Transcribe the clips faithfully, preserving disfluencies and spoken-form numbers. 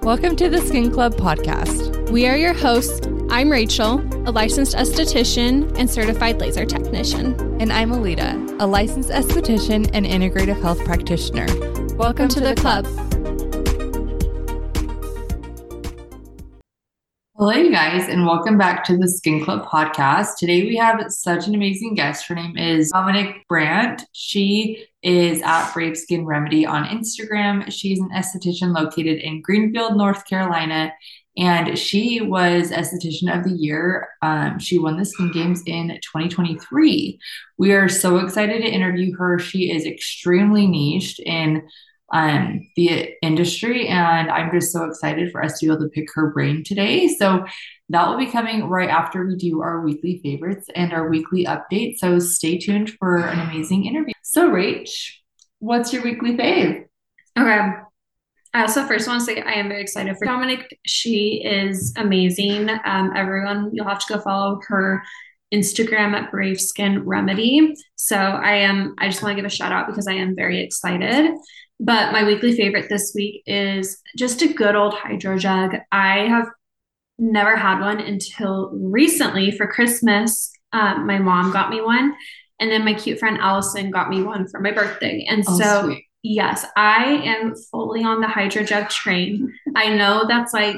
Welcome to the Skin Club podcast. We are your hosts. I'm Rachel, a licensed esthetician and certified laser technician. And I'm Alita, a licensed esthetician and integrative health practitioner. Welcome, Welcome to, to the, the club. club. Hello, you guys, and welcome back to the Skin Club podcast. Today we have such an amazing guest. Her name is Dominique Brandt. She is at Brave Skin Remedy on Instagram. She's an esthetician located in Greenfield, North Carolina, and she was Esthetician of the Year. Um, she won the Skin Games in twenty twenty-three. We are so excited to interview her. She is extremely niched in um, the industry, and I'm just so excited for us to be able to pick her brain today. So that will be coming right after we do our weekly favorites and our weekly update. So stay tuned for an amazing interview. So Rach, what's your weekly fave? Okay. I also first want to say I am very excited for Dominique. She is amazing. Um, everyone, you'll have to go follow her Instagram at Brave Skin Remedy. So I am, I just want to give a shout out because I am very excited. But my weekly favorite this week is just a good old hydro jug. I have never had one until recently for Christmas. Um, my mom got me one, and then my cute friend Allison got me one for my birthday. And Oh, so, sweet. yes, I am fully on the hydro jug train. I know that's like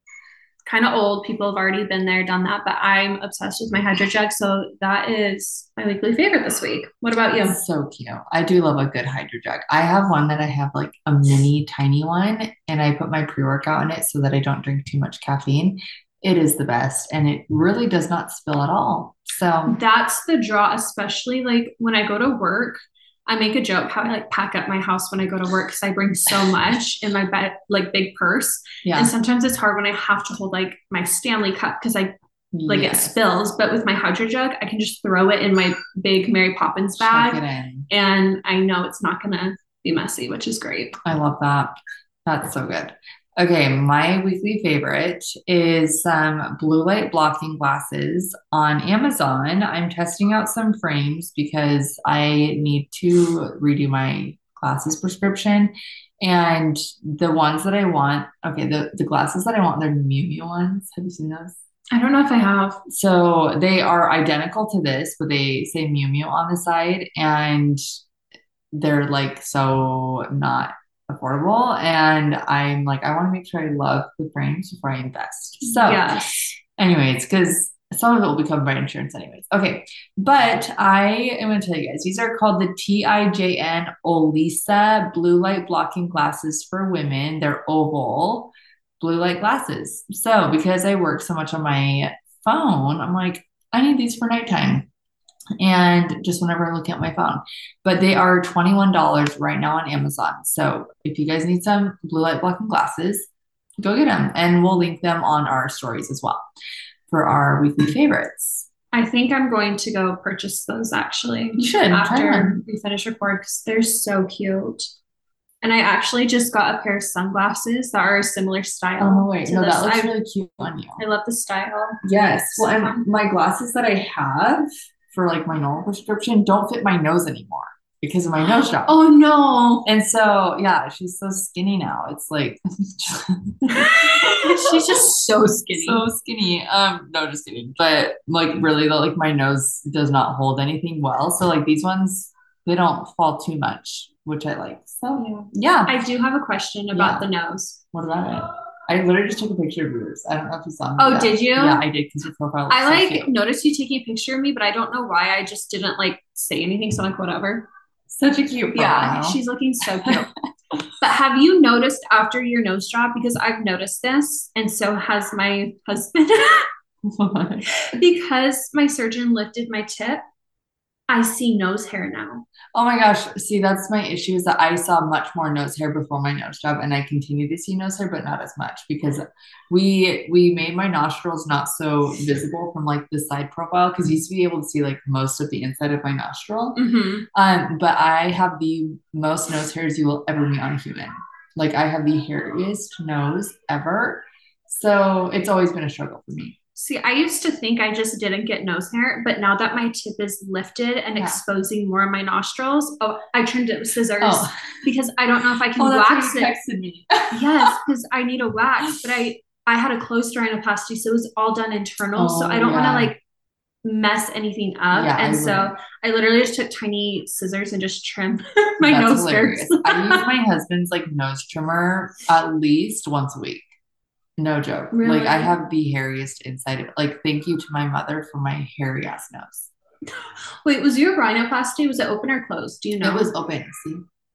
kind of old. People have already been there, done that, but I'm obsessed with my hydro jug. So that is my weekly favorite this week. What about you? So cute. I do love a good hydro jug. I have one that I have like a mini tiny one, and I put my pre-workout in it so that I don't drink too much caffeine. It is the best, and it really does not spill at all. So That's the draw, especially like when I go to work. I make a joke how I like pack up my house when I go to work because I bring so much in my bed, like big purse. yeah, And sometimes it's hard when I have to hold like my Stanley cup because I like yes. it spills. But with my hydro jug, I can just throw it in my big Mary Poppins Chuck bag, it in. and I know it's not gonna be messy, which is great. I love that. That's so good. Okay, my weekly favorite is some blue light blocking glasses on Amazon. I'm testing out some frames because I need to redo my glasses prescription. And the ones that I want, okay, the, the glasses that I want, they're Miu Miu ones. Have you seen those? I don't know if I have. So they are identical to this, but they say Miu Miu on the side, and they're like so not affordable. And I'm like, I want to make sure I love the frames before I invest. So Yes. anyways, because some of it will be covered by insurance anyways. Okay. But I am going to tell you guys, these are called the T I J N Olisa blue light blocking glasses for women. They're oval blue light glasses. So because I work so much on my phone, I'm like, I need these for nighttime. And just whenever I look at my phone, but they are twenty-one dollars right now on Amazon. So if you guys need some blue light blocking glasses, go get them, and we'll link them on our stories as well for our weekly favorites. I think I'm going to go purchase those actually. You should try after them. we finish record because they're so cute. And I actually just got a pair of sunglasses that are a similar style. Oh, no, wait. to No, this. that looks I, really cute on you. I love the style. Yes. So Well, fun. and my glasses that I have for like my normal prescription don't fit my nose anymore because of my nose job. Oh no. And so, yeah, she's so skinny now. It's like She's just so skinny. so skinny. Um, no, just kidding. But like really, though, like my nose does not hold anything well. So like these ones, they don't fall too much, which I like. So yeah. yeah. I do have a question about Yeah. the nose. What about it? I literally just took a picture of yours. I don't know if you saw me. Oh, yet. did you? Yeah, I did because your profile looks I so like cute. noticed you taking a picture of me, but I don't know why. I just didn't like say anything. So I'm like, whatever. Such a cute profile. Yeah, she's looking so cute. But have you noticed after your nose job, because I've noticed this, and so has my husband, because my surgeon lifted my tip, I see nose hair now. Oh my gosh. See, that's my issue is that I saw much more nose hair before my nose job, and I continue to see nose hair, but not as much because we we made my nostrils not so visible from like the side profile because you used to be able to see like most of the inside of my nostril. Mm-hmm. Um, but I have the most nose hairs you will ever meet on a human. Like I have the hairiest nose ever. So it's always been a struggle for me. See, I used to think I just didn't get nose hair, but now that my tip is lifted and Yeah. exposing more of my nostrils, oh, I trimmed it with scissors Oh. because I don't know if I can Oh, that's wax why you it. texted me. Yes, because I need a wax, but I I had a closed rhinoplasty, so it was all done internal. So Oh, I don't want to yeah. like mess anything up. Yeah, I and so wouldn't. I literally just took tiny scissors and just trimmed my That's nose hilarious. hairs. I use my husband's like nose trimmer at least once a week. No joke. Really? Like I have the hairiest inside of it. Like thank you to my mother for my hairy ass nose. Wait, was your rhinoplasty, was it open or closed? Do you know? It was open. See,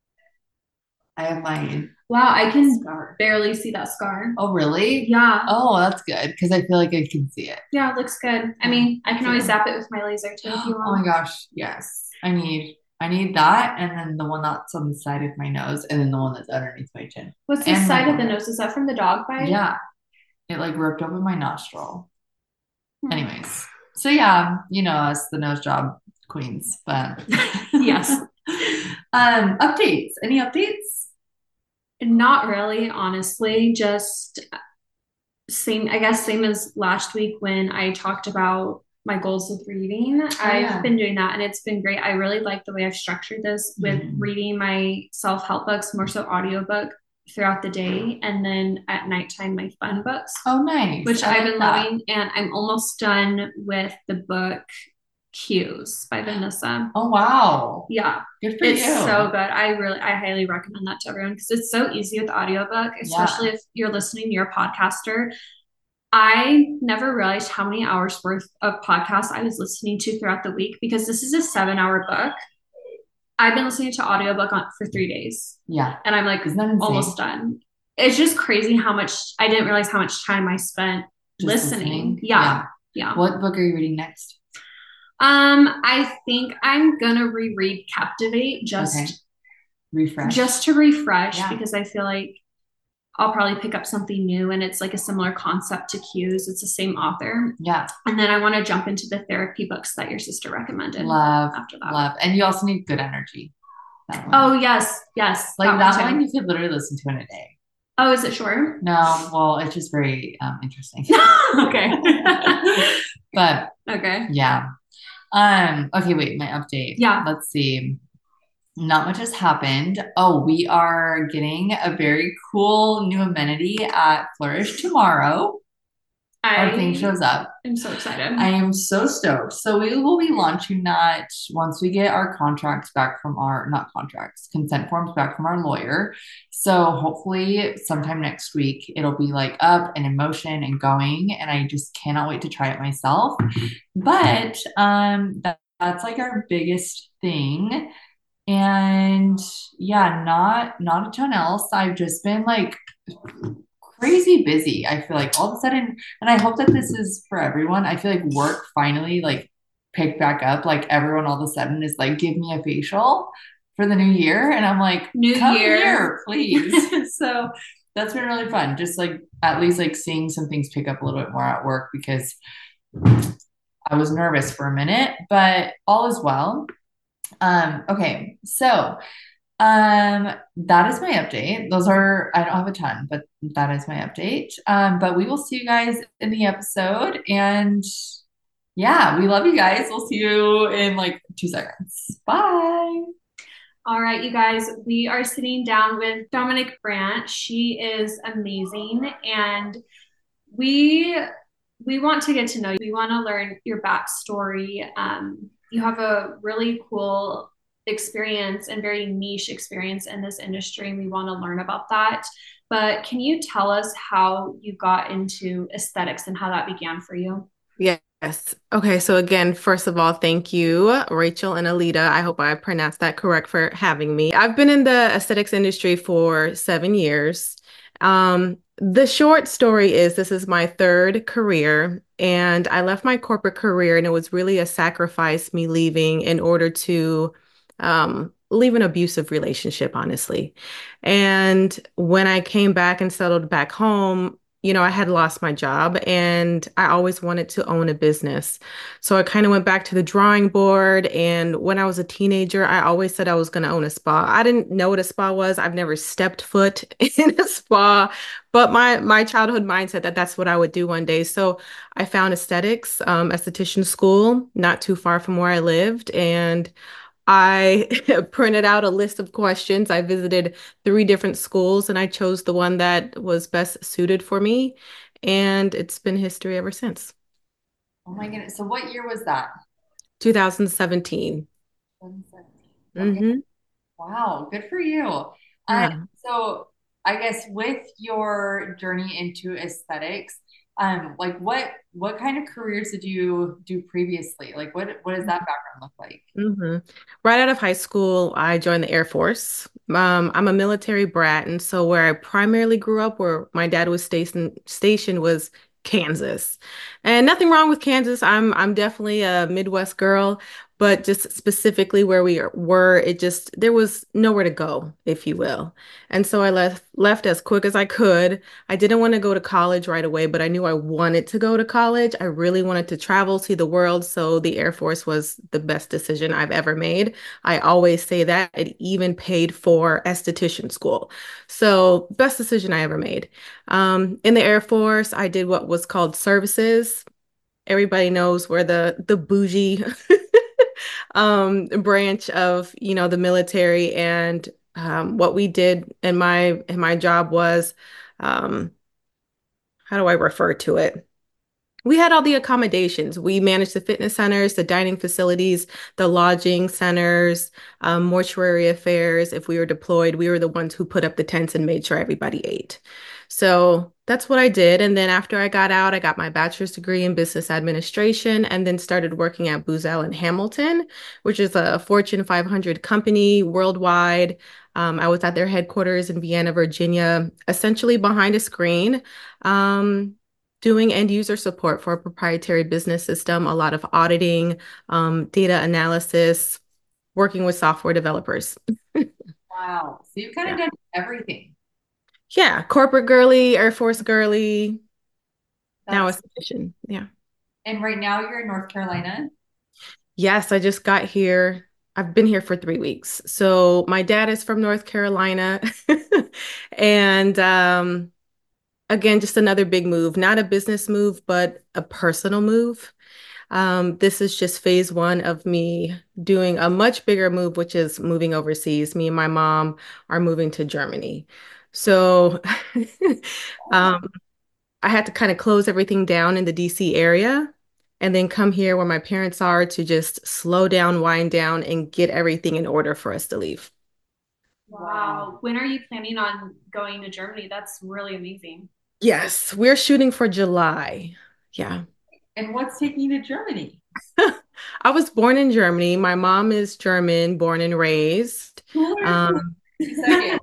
I have mine. Wow, I can scar. barely see that scar. Oh, really? Yeah. Oh, that's good because I feel like I can see it. Yeah, it looks good. I mean, I can Yeah. always zap it with my laser too if you Oh want. my gosh, yes. I need I need that and then the one that's on the side of my nose and then the one that's underneath my chin. What's the And my side of the forehead. nose? Is that from the dog bite? Yeah. It like ripped open my nostril. Hmm. Anyways. So yeah, you know us, the nose job queens, but Yes. Um, updates. Any updates? Not really, honestly. Just same, I guess, same as last week when I talked about my goals with reading. I've yeah. been doing that and it's been great. I really like the way I've structured this with Mhm. reading my self-help books, more so audiobook throughout the day, and then at nighttime my fun books, Oh, nice. which I I've like been that. loving. And I'm almost done with the book Cues by Vanessa. Oh, wow. Yeah, Good for it's you. so good. I really, I highly recommend that to everyone because it's so easy with audiobook, especially if you're listening, you're a podcaster. I never realized how many hours worth of podcasts I was listening to throughout the week because this is a seven hour book. I've been listening to audiobook on for three days. Yeah. And I'm like Isn't that insane? almost done. It's just crazy how much I didn't realize how much time I spent Just listening. listening? Yeah. Yeah. What book are you reading next? Um, I think I'm gonna reread Captivate just Okay. Refresh. just to refresh Yeah. because I feel like I'll probably pick up something new and it's like a similar concept to Cues. It's the same author. Yeah. And then I want to jump into the therapy books that your sister recommended. Love. After that. Love. And you also need good energy. That one. Oh, yes. Yes. Like that, too. one you could literally listen to in a day. Oh, is it short? No, well, it's just very um, interesting. Okay. But Okay. yeah. Um, okay, wait, my update. Yeah. Let's see. Not much has happened. Oh, we are getting a very cool new amenity at Flourish tomorrow. Our thing shows up. I'm so excited. I am so stoked. So we will be launching that once we get our contracts back from our, not contracts, consent forms back from our lawyer. So hopefully sometime next week, it'll be like up and in motion and going. And I just cannot wait to try it myself. But um, that, that's like our biggest thing. And yeah, not, not a ton else. I've just been like crazy busy. I feel like all of a sudden, and I hope that this is for everyone. I feel like work finally like picked back up. Like everyone all of a sudden is like, give me a facial for the new year. And I'm like, New come year, here, please. So that's been really fun. Just like at least like seeing some things pick up a little bit more at work because I was nervous for a minute, but all is well. Um, okay, so um, that is my update. Those are, I don't have a ton, but that is my update. Um, but we will see you guys in the episode. And yeah, we love you guys. We'll see you in like two seconds. Bye. All right, you guys, we are sitting down with Dominique Brandt. She is amazing. And we we want to get to know you. We want to learn your backstory. Um, you have a really cool experience and very niche experience in this industry, and we want to learn about that. But can you tell us how you got into aesthetics and how that began for you? Yes. Okay. So again, first of all, thank you, Rachel and Alita. I hope I pronounced that correct for having me. I've been in the aesthetics industry for seven years. Um, the short story is this is my third career, and I left my corporate career, and it was really a sacrifice me leaving in order to um, leave an abusive relationship, honestly. And when I came back and settled back home, you know, I had lost my job and I always wanted to own a business. So I kind of went back to the drawing board. And when I was a teenager, I always said I was going to own a spa. I didn't know what a spa was. I've never stepped foot in a spa, but my my childhood mindset that that's what I would do one day. So I found aesthetics, um, esthetician school, not too far from where I lived. And I printed out a list of questions. I visited three different schools and I chose the one that was best suited for me. And it's been history ever since. Oh my goodness. So what year was that? twenty seventeen. twenty seventeen. Okay. Mm-hmm. Wow, good for you. Uh, Yeah. so I guess with your journey into aesthetics, um, like what what kind of careers did you do previously? Like what what does that background look like? hmm Right out of high school, I joined the Air Force. Um, I'm a military brat, and so where I primarily grew up, where my dad was stationed, stationed was Kansas. And nothing wrong with Kansas. I'm I'm definitely a Midwest girl, but just specifically where we are- were, it just there was nowhere to go, if you will. And so I left left as quick as I could. I didn't want to go to college right away, but I knew I wanted to go to college. I really wanted to travel, see the world. So the Air Force was the best decision I've ever made. I always say that. It even paid for esthetician school. So best decision I ever made. Um, in the Air Force, I did what was called services. Everybody knows where the the bougie um branch of, you know, the military. And um, what we did in my in my job was, um, how do I refer to it? We had all the accommodations. We managed the fitness centers, the dining facilities, the lodging centers, um, mortuary affairs. If we were deployed, we were the ones who put up the tents and made sure everybody ate. So that's what I did. And then after I got out, I got my bachelor's degree in business administration and then started working at Booz Allen Hamilton, which is a Fortune five hundred company worldwide. Um, I was at their headquarters in Vienna, Virginia, essentially behind a screen. Um, doing end user support for a proprietary business system, a lot of auditing, um, data analysis, working with software developers. Wow. So you've kind of Yeah. done everything. Yeah. Corporate girly, Air Force girly, now That's it's mission. Yeah. and right now you're in North Carolina. Yes, I just got here. I've been here for three weeks. So my dad is from North Carolina. And um, again, just another big move, not a business move, but a personal move. Um, this is just phase one of me doing a much bigger move, which is moving overseas. Me and my mom are moving to Germany. So um, I had to kind of close everything down in the D C area and then come here where my parents are to just slow down, wind down, and get everything in order for us to leave. Wow. When are you planning on going to Germany? That's really amazing. Yes, we're shooting for July. Yeah. And what's taking you to Germany? I was born in Germany. My mom is German, born and raised. Cooler. Um, Two seconds.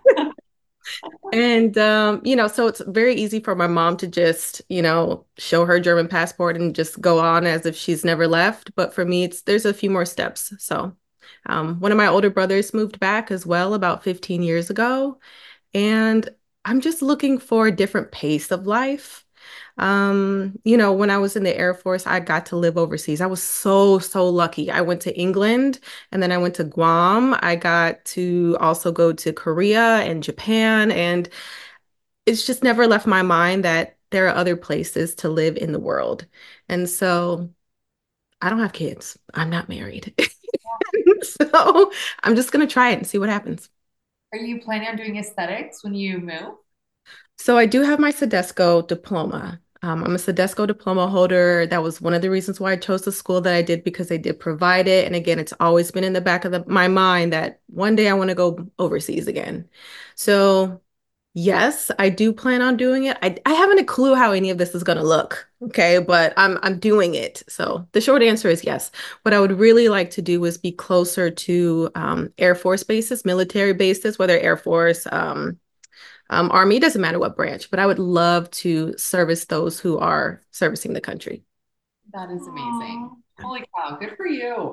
and um, you know, so it's very easy for my mom to just, you know, show her German passport and just go on as if she's never left. But for me, it's there's a few more steps. So um, one of my older brothers moved back as well about fifteen years ago. And I'm just looking for a different pace of life. Um, you know, when I was in the Air Force, I got to live overseas. I was so, so lucky. I went to England and then I went to Guam. I got to also go to Korea and Japan. And it's just never left my mind that there are other places to live in the world. And so I don't have kids. I'm not married. So I'm just going to try it and see what happens. Are you planning on doing aesthetics when you move? So I do have my Sodexo diploma. Um, I'm a Sodexo diploma holder. That was one of the reasons why I chose the school that I did because they did provide it. And again, it's always been in the back of the, my mind that one day I want to go overseas again. So yes, I do plan on doing it. I, I haven't a clue how any of this is going to look. Okay, but I'm I'm doing it. So the short answer is yes. What I would really like to do is be closer to um, Air Force bases, military bases, whether Air Force, um, um, Army, doesn't matter what branch, but I would love to service those who are servicing the country. That is amazing. Aw. Holy cow, good for you.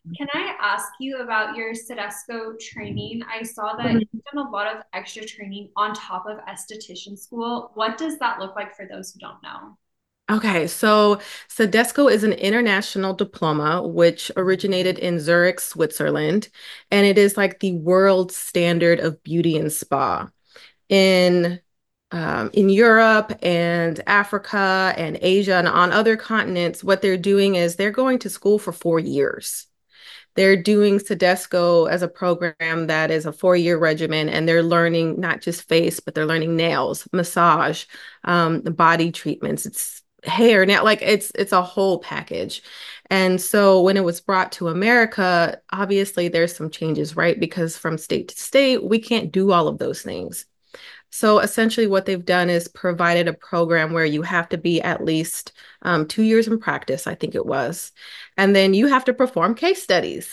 can I ask you about your Sedesco training? I saw that Mhm. you've done a lot of extra training on top of esthetician school. What does that look like for those who don't know? Okay, so Sedesco is an international diploma which originated in Zurich, Switzerland, and it is like the world standard of beauty and spa. In um, in Europe and Africa and Asia and on other continents, what they're doing is they're going to school for four years. They're doing Sedesco as a program that is a four-year regimen, and they're learning not just face, but they're learning nails, massage, um, body treatments. It's hair now, like it's it's a whole package. And so when it was brought to America, obviously there's some changes, right? Because from state to state, we can't do all of those things. So essentially, what they've done is provided a program where you have to be at least um, two years in practice, I think it was. And then you have to perform case studies.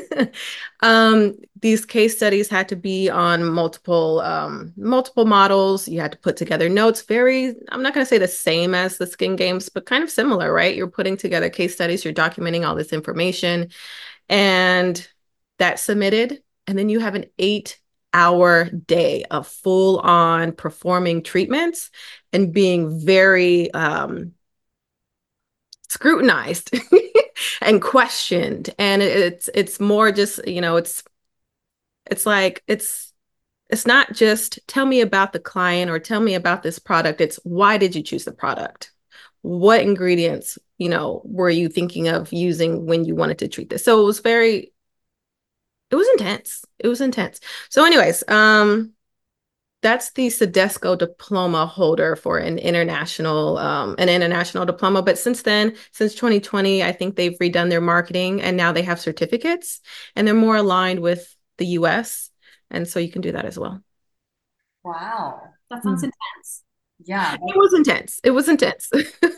um, these case studies had to be on multiple um, multiple models. You had to put together notes. Very, I'm not going to say the same as the Skin Games, but kind of similar, right? You're putting together case studies. You're documenting all this information, and that's submitted. And then you have an eight hour day of full on performing treatments and being very um, scrutinized and questioned. And it's it's more just, you know, it's it's like it's it's not just tell me about the client or tell me about this product. It's why did you choose the product? What ingredients, you know, were you thinking of using when you wanted to treat this? So it was very it was intense. It was intense. So anyways, um, that's the Sedesco diploma holder for an international, um, an international diploma. But since then, since twenty twenty, I think they've redone their marketing and now they have certificates and they're more aligned with the U S. And so you can do that as well. Wow. That sounds Mhm. intense. Yeah. It was intense. It was intense.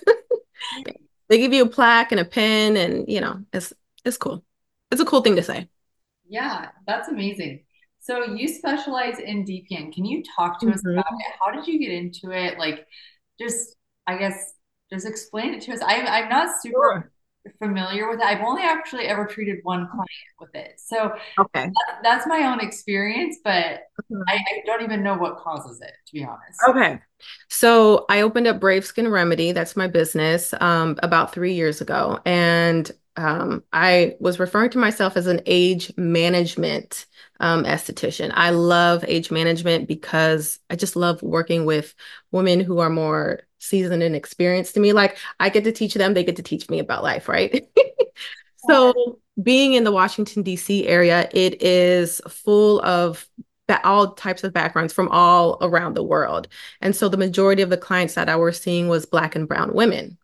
They give you a plaque and a pen and, you know, it's it's cool. It's a cool thing to say. Yeah, that's amazing. So you specialize in D P N. Can you talk to us about Mhm. it? How did you get into it? Like, just, I guess, just explain it to us. I'm, I'm not super Sure. familiar with it. I've only actually ever treated one client with it. So Okay. that, that's my own experience, but I, I don't even know what causes it, to be honest. Okay. So I opened up Brave Skin Remedy. That's my business um, about three years ago. And um, I was referring to myself as an age management um, esthetician. I love age management because I just love working with women who are more seasoned and experienced to me. Like I get to teach them, they get to teach me about life, right? So being in the Washington, D C area, it is full of ba- all types of backgrounds from all around the world. And so the majority of the clients that I was seeing was Black and Brown women.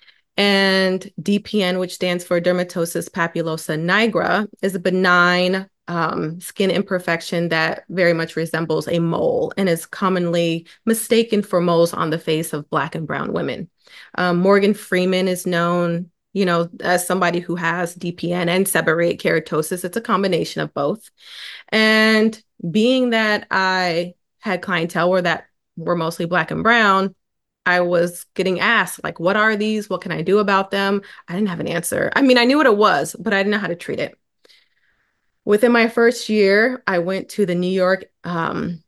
And D P N, which stands for dermatosis papulosa nigra, is a benign um, skin imperfection that very much resembles a mole and is commonly mistaken for moles on the face of Black and Brown women. Um, Morgan Freeman is known, you know, as somebody who has D P N and seborrheic keratosis. It's a combination of both. And being that I had clientele where that were mostly Black and Brown, I was getting asked, like, what are these? What can I do about them? I didn't have an answer. I mean, I knew what it was, but I didn't know how to treat it. Within my first year, I went to the New York, um,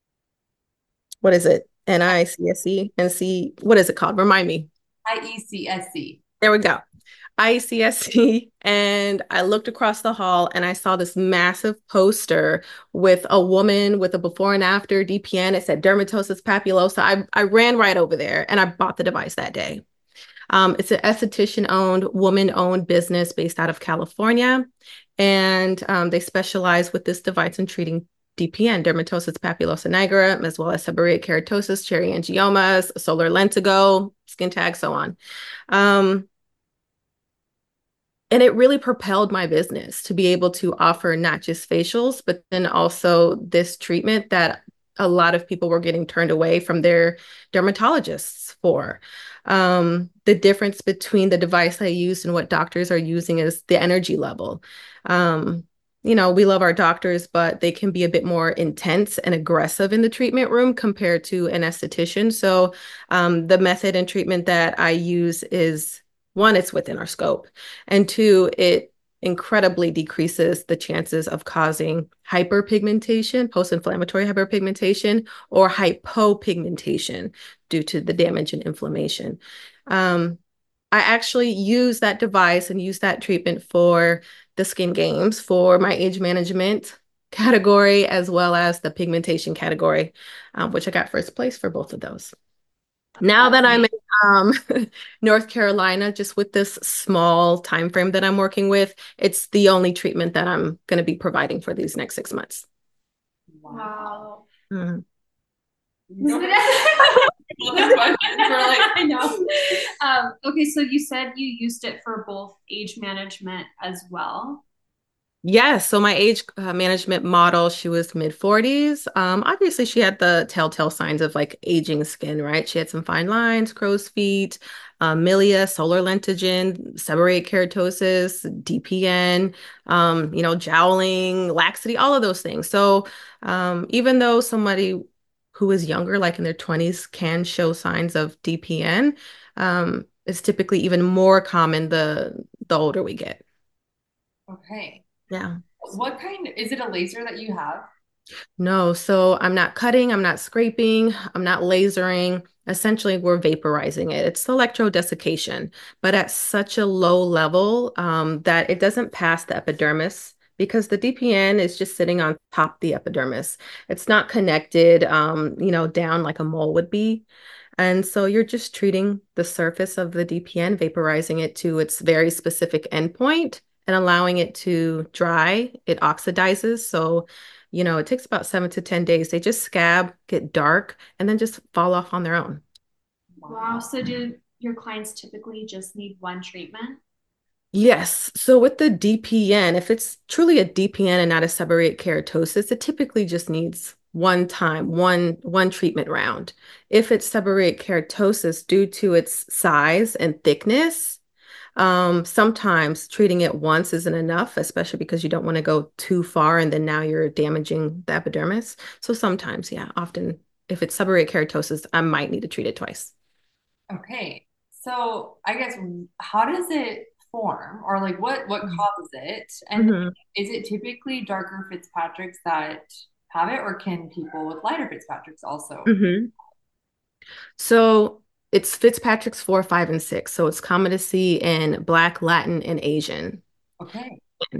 what is it? N I C S E and see, what is it called? Remind me. I E C S C. There we go. I E C S C, and I looked across the hall and I saw this massive poster with a woman with a before and after D P N. It said dermatosis papulosa. I, I ran right over there and I bought the device that day. Um, it's an esthetician-owned, woman-owned business based out of California, and um, they specialize with this device in treating D P N, dermatosis papulosa nigra, as well as seborrheic keratosis, cherry angiomas, solar lentigo, skin tag, so on. Um, and it really propelled my business to be able to offer not just facials, but then also this treatment that a lot of people were getting turned away from their dermatologists for. Um, the difference between the device I used and what doctors are using is the energy level. Um, you know, we love our doctors, but they can be a bit more intense and aggressive in the treatment room compared to an esthetician. So um, the method and treatment that I use is one, it's within our scope. And two, it incredibly decreases the chances of causing hyperpigmentation, post-inflammatory hyperpigmentation, or hypopigmentation due to the damage and inflammation. Um, I actually use that device and use that treatment for the skin games for my age management category, as well as the pigmentation category, um, which I got first place for both of those. Now that I'm in um, North Carolina, just with this small time frame that I'm working with, it's the only treatment that I'm going to be providing for these next six months. Wow. Mm. I know. Um, okay, so you said you used it for both age management as well. Yes. So my age uh, management model, she was mid forties. Um, obviously, she had the telltale signs of like aging skin, right? She had some fine lines, crow's feet, um, milia, solar lentigin, seborrheic keratosis, D P N, um, you know, jowling, laxity, all of those things. So um, even though somebody who is younger, like in their twenties, can show signs of D P N, um, it's typically even more common the the older we get. Okay. Yeah. What kind, is it a laser that you have? No, so I'm not cutting, I'm not scraping, I'm not lasering. Essentially, we're vaporizing it. It's electrodesiccation, but at such a low level um, that it doesn't pass the epidermis because the D P N is just sitting on top of the epidermis. It's not connected, um, you know, down like a mole would be. And so you're just treating the surface of the D P N, vaporizing it to its very specific endpoint and allowing it to dry. It oxidizes. So, you know, it takes about seven to ten days. They just scab, get dark, and then just fall off on their own. Wow. So do your clients typically just need one treatment? Yes. So with the D P N, if it's truly a D P N and not a seborrheic keratosis, it typically just needs one time, one one treatment round. If it's seborrheic keratosis, due to its size and thickness, um, sometimes treating it once isn't enough, especially because you don't want to go too far and then now you're damaging the epidermis. So sometimes, yeah, often if it's seborrheic keratosis, I might need to treat it twice. Okay. So I guess how does it form, or like what what causes it? And Mhm. is it typically darker Fitzpatrick's that have it, or can people with lighter Fitzpatrick's also? Mhm. So it's Fitzpatrick's four, five, and six. So it's common to see in Black, Latin, and Asian. Okay.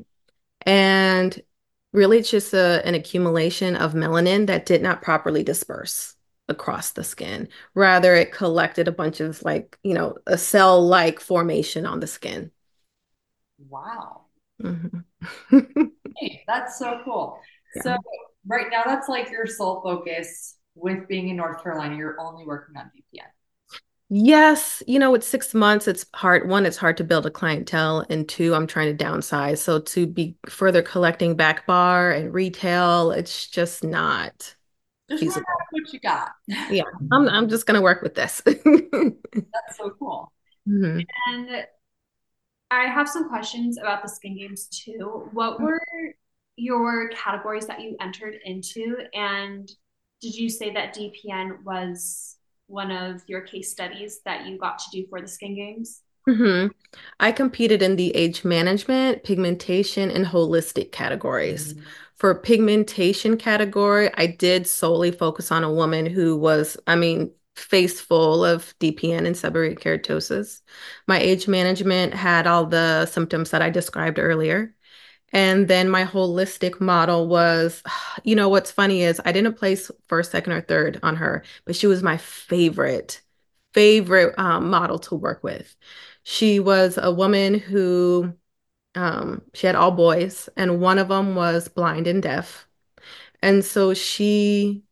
And really, it's just a, an accumulation of melanin that did not properly disperse across the skin. Rather, it collected a bunch of like, you know, a cell-like formation on the skin. Wow. Mhm. Hey, that's so cool. Yeah. So right now that's like your sole focus with being in North Carolina. You're only working on D P N. Yes, you know, it's six months. It's hard. One, it's hard to build a clientele, and two, I'm trying to downsize. So to be further collecting back bar and retail, it's just not Just run feasible. out what you got. Yeah, I'm I'm just gonna work with this. That's so cool. Mhm. And I have some questions about the skin games too. What were your categories that you entered into? And did you say that D P N was one of your case studies that you got to do for the skin games? hmm I competed in the age management, pigmentation, and holistic categories. For pigmentation category, I did solely focus on a woman who was, I mean, face full of D P N and seborrheic keratosis. My age management had all the symptoms that I described earlier. And then my holistic model was, you know, what's funny is I didn't place first, second, or third on her, but she was my favorite, favorite um, model to work with. She was a woman who, um, she had all boys, and one of them was blind and deaf. And so she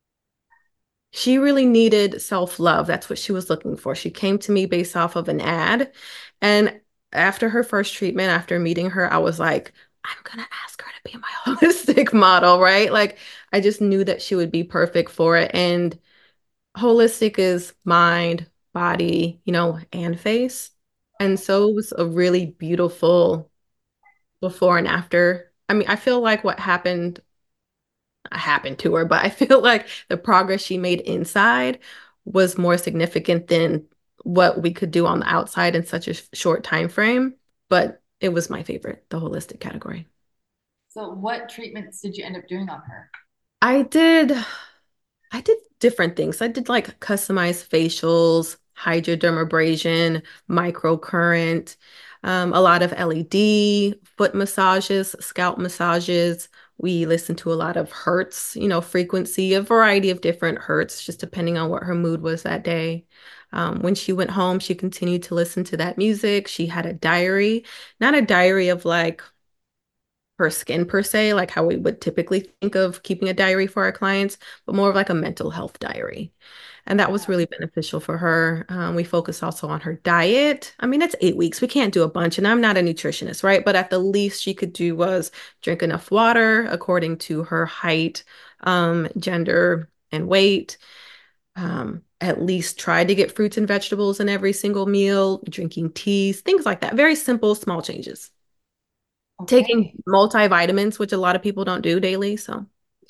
she really needed self-love. That's what she was looking for. She came to me based off of an ad. And after her first treatment, after meeting her, I was like, I'm gonna ask her to be my holistic model, right? Like I just knew that she would be perfect for it. And holistic is mind, body, you know, and face. And so it was a really beautiful before and after. I mean, I feel like what happened happened to her, but I feel like the progress she made inside was more significant than what we could do on the outside in such a sh- short time frame. But it was my favorite, the holistic category. So what treatments did you end up doing on her? I did I did different things. I did like customized facials, hydrodermabrasion, microcurrent, um, a lot of L E D, foot massages, scalp massages. We listened to a lot of hertz, you know, frequency, a variety of different hertz, just depending on what her mood was that day. Um, when she went home, she continued to listen to that music. She had a diary, not a diary of like her skin per se, like how we would typically think of keeping a diary for our clients, but more of like a mental health diary. And that was really beneficial for her. Um, we focused also on her diet. I mean, it's eight weeks. We can't do a bunch, and I'm not a nutritionist, right? But at the least she could do was drink enough water according to her height, um, gender, and weight. Um, at least try to get fruits and vegetables in every single meal, drinking teas, things like that. Very simple, small changes. Okay. Taking multivitamins, which a lot of people don't do daily. So,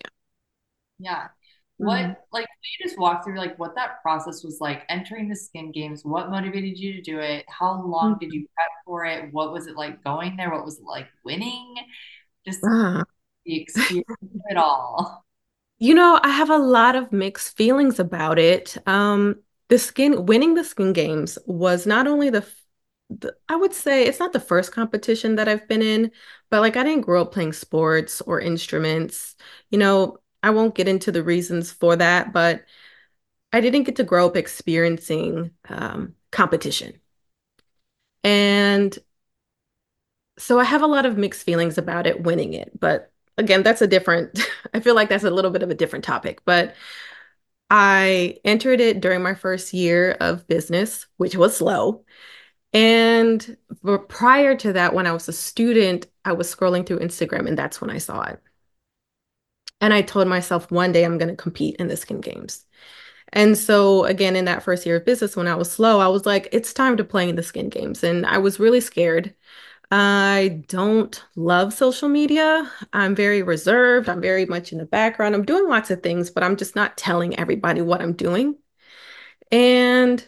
Yeah. Mhm. What, like, can you just walk through like what that process was like entering the skin games? What motivated you to do it? How long did you prep for it? What was it like going there? What was it like winning? Just Ah. the experience of it all. You know, I have a lot of mixed feelings about it. Um, the skin winning the skin games was not only the, f- the I would say it's not the first competition that I've been in, but like I didn't grow up playing sports or instruments. You know, I won't get into the reasons for that, but I didn't get to grow up experiencing um, competition. And so I have a lot of mixed feelings about it winning it. But again, that's a different, I feel like that's a little bit of a different topic. But I entered it during my first year of business, which was slow. And but prior to that, when I was a student, I was scrolling through Instagram and that's when I saw it. And I told myself one day I'm going to compete in the skin games. And so again, in that first year of business, when I was slow, I was like, it's time to play in the skin games. And I was really scared. I don't love social media. I'm very reserved. I'm very much in the background. I'm doing lots of things, but I'm just not telling everybody what I'm doing. And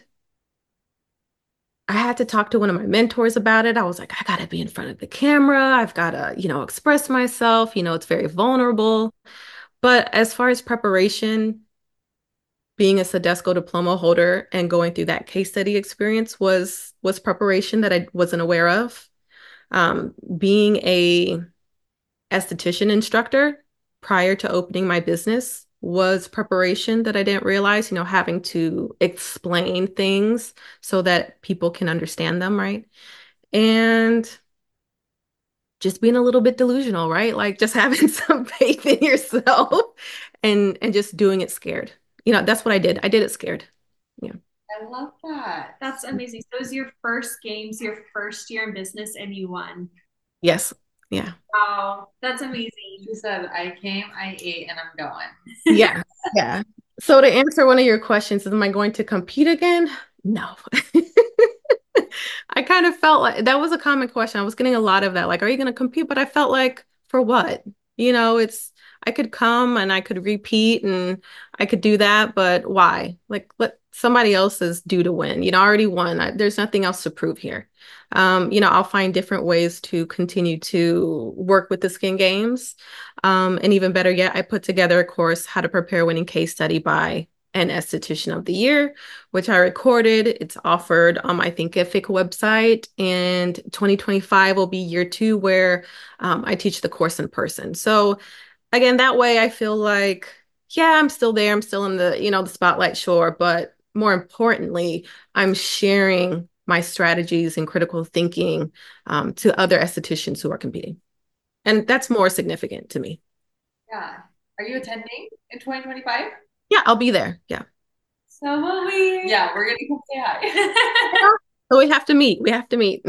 I had to talk to one of my mentors about it. I was like, I gotta be in front of the camera. I've gotta, you know, express myself. You know, it's very vulnerable. But as far as preparation, being a Sodexo diploma holder and going through that case study experience was was preparation that I wasn't aware of. Um, being a esthetician instructor prior to opening my business was preparation that I didn't realize, you know, having to explain things so that people can understand them, right? And just being a little bit delusional, right? Like just having some faith in yourself and and just doing it scared. You know, that's what I did. I did it scared. Yeah. I love that. That's amazing. So it was your first games, your first year in business, and you won. Yes. Yeah. Wow, that's amazing. She said, I came, I ate, and I'm going. Yeah. Yeah. So to answer one of your questions, am I going to compete again? No. I kind of felt like that was a common question. I was getting a lot of that. Like, are you going to compete? But I felt like, for what? You know, it's, I could come and I could repeat and I could do that, but why? Like, let somebody else is due to win. You know, I already won. I, there's nothing else to prove here. Um, you know, I'll find different ways to continue to work with the skin games. Um, and even better yet, I put together a course, How to Prepare a Winning Case Study by an Esthetician of the Year, which I recorded. It's offered on my Thinkific website, and twenty twenty-five will be year two where um, I teach the course in person. So again, that way I feel like, yeah, I'm still there. I'm still in the, you know, the spotlight, sure. But more importantly, I'm sharing my strategies and critical thinking um, to other estheticians who are competing. And that's more significant to me. Yeah. Are you attending in twenty twenty-five? Yeah, I'll be there. Yeah. So will we. Yeah, we're gonna come say hi. So we have to meet. We have to meet.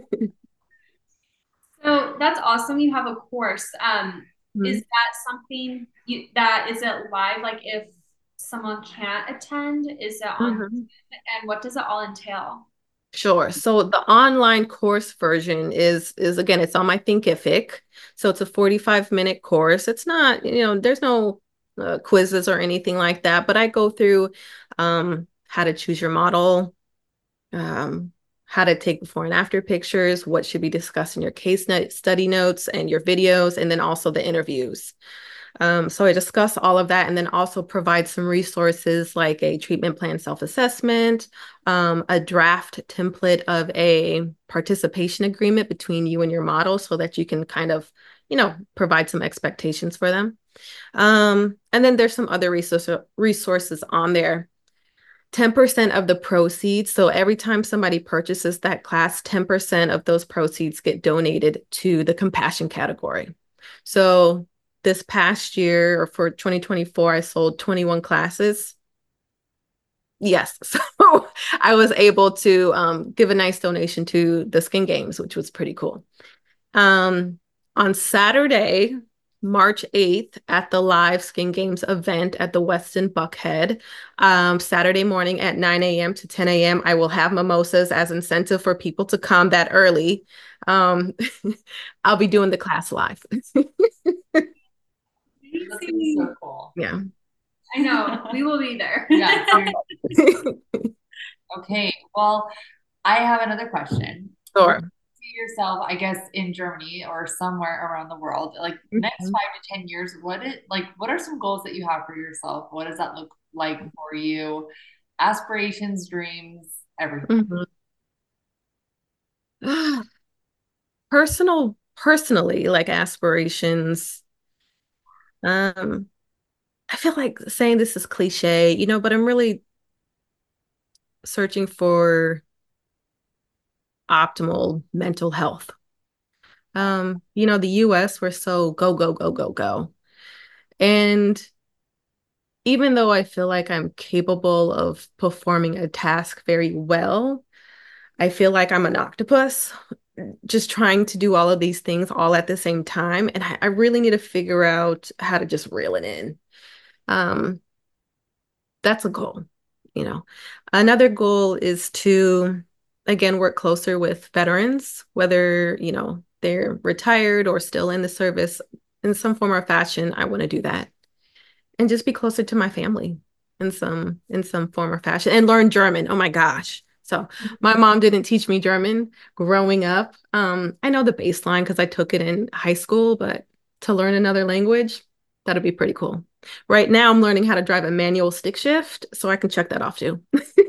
So that's awesome. You have a course. Um, Mhm. Is that something you, that is it live? Like if someone can't attend, is it on? Mhm. And what does it all entail? Sure. So the online course version is is again, it's on my Thinkific. So it's a forty-five minute course. It's not, you know, there's no uh, quizzes or anything like that, but I go through um, how to choose your model, um, how to take before and after pictures, what should be discussed in your case study notes and your videos, and then also the interviews. Um, so I discuss all of that and then also provide some resources like a treatment plan self-assessment, um, a draft template of a participation agreement between you and your model so that you can kind of, you know, provide some expectations for them. Um, and then there's some other resource resources on there. ten percent of the proceeds. So every time somebody purchases that class, ten percent of those proceeds get donated to the compassion category. So this past year, or for twenty twenty-four, I sold twenty-one classes. Yes. So I was able to um, give a nice donation to the Skin Games, which was pretty cool. Um, on Saturday, March eighth, at the live Skin Games event at the Westin Buckhead, um, Saturday morning at nine a m to ten a m, I will have mimosas as incentive for people to come that early. Um, I'll be doing the class live. That's so cool. Yeah. I know. We will be there. Yeah. Okay. Well, I have another question. Sure. See yourself, I guess, in Germany or somewhere around the world, like Mm-hmm. next five to ten years, what it like what are some goals that you have for yourself? What does that look like for you? Aspirations, dreams, everything. Mm-hmm. Personal, personally, like aspirations. Um, I feel like saying this is cliche, you know, but I'm really searching for optimal mental health. Um, you know, the U S, we're so go, go, go, go, go. And even though I feel like I'm capable of performing a task very well, I feel like I'm an octopus just trying to do all of these things all at the same time. And I, I really need to figure out how to just reel it in. Um, that's a goal, you know. Another goal is to, again, work closer with veterans, whether, you know, they're retired or still in the service in some form or fashion. I want to do that and just be closer to my family in some in some form or fashion and learn German. Oh my gosh. So my mom didn't teach me German growing up. Um, I know the baseline because I took it in high school, but to learn another language, that'd be pretty cool. Right now, I'm learning how to drive a manual stick shift, so I can check that off too.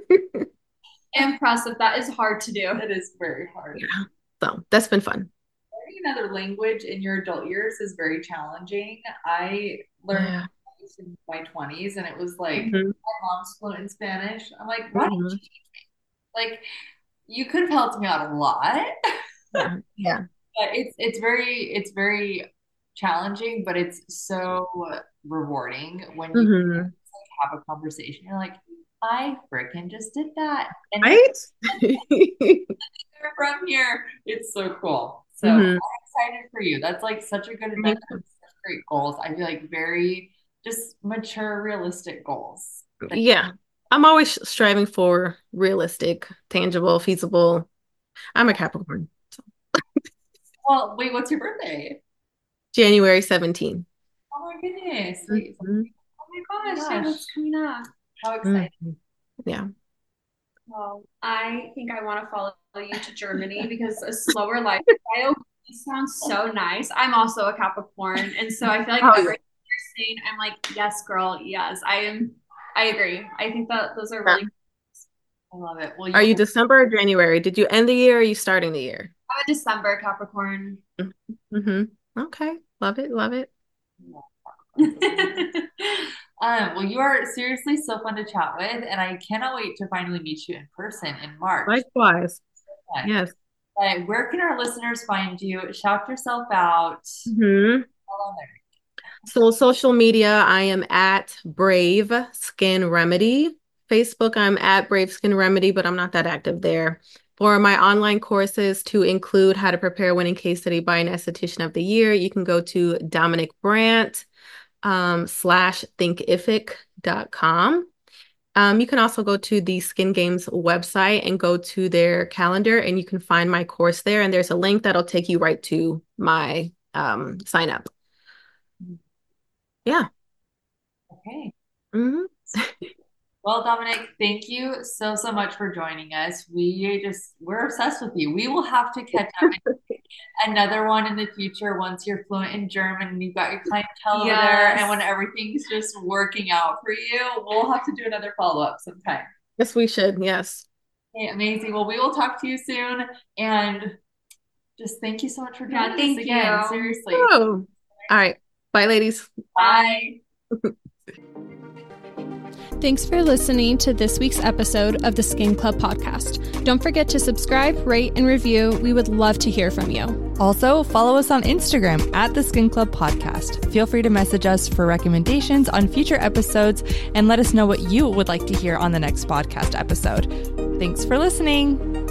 Impressive. That is hard to do. It is very hard. Yeah. So that's been fun. Learning another language in your adult years is very challenging. I learned Yeah. in my twenties, and it was like Mhm. my mom's fluent in Spanish. I'm like, why didn't Mhm. you teach me? Like, you could have helped me out a lot. Yeah. Yeah. But it's it's very it's very challenging, but it's so rewarding when you Mhm. like, have a conversation. You're like, I freaking just did that, and Right? they're from here. It's so cool. So Mhm. I'm excited for you. That's like such a good adventure. you. Such great goals. I feel like very just mature, realistic goals. Yeah. I'm always striving for realistic, tangible, feasible. I'm a Capricorn. So Well, wait, what's your birthday? January seventeenth. Oh my goodness. Wait, Mhm. Oh my gosh, gosh. yeah, that's coming up. how exciting. Mhm. Yeah. Well, I think I want to follow you to Germany because a slower lifestyle sounds so nice. I'm also a Capricorn, and so I feel like Oh, yeah. everything you're saying, I'm like, yes, girl, yes. I am. I agree. I think that those are really. I love it. Well, Are you you December or January? Did you end the year or are you starting the year? I'm a December Capricorn. Mm-hmm. Okay. Love it. Love it. um, well, you are seriously so fun to chat with, and I cannot wait to finally meet you in person in March. Likewise. Fun. Yes. But where can our listeners find you? Shout yourself out. Mm-hmm. All on there. So social media, I am at Brave Skin Remedy. Facebook, I'm at Brave Skin Remedy, but I'm not that active there. For my online courses to include how to prepare a winning case study by an esthetician of the year, you can go to Dominic Brandt um, slash thinkific dot com. Um, you can also go to the Skin Games website and go to their calendar, and you can find my course there. And there's a link that'll take you right to my um, sign up. Yeah. Okay. Mm-hmm. Well, Dominic, thank you so, so much for joining us. We just, we're obsessed with you. We will have to catch up another one in the future once you're fluent in German and you've got your clientele yes. over there and when everything's just working out for you, we'll have to do another follow-up sometime. Yes, we should. Yes. Okay, amazing. Well, we will talk to you soon and just thank you so much for joining yeah, thank us again. You. Seriously. Oh. All right. Bye, ladies. Bye. Thanks for listening to this week's episode of the Skin Club podcast. Don't forget to subscribe, rate, and review. We would love to hear from you. Also, follow us on Instagram at the Skin Club podcast. Feel free to message us for recommendations on future episodes and let us know what you would like to hear on the next podcast episode. Thanks for listening.